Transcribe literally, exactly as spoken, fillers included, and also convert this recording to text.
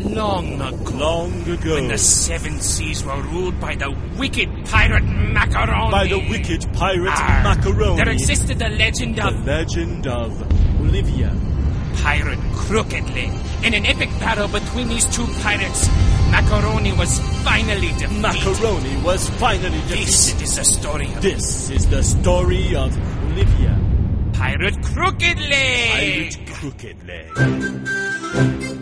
long ago. Long ago. When the seven seas were ruled by the wicked pirate Macaroni. By the wicked pirate Arr, Macaroni. There existed the legend The of legend of Olivia. Pirate Crooked Leg. In an epic battle between these two pirates, Macaroni was finally defeated. Macaroni was finally defeated. This is the story of This is the story of Olivia. Pirate Crooked Leg. Pirate Crooked Leg.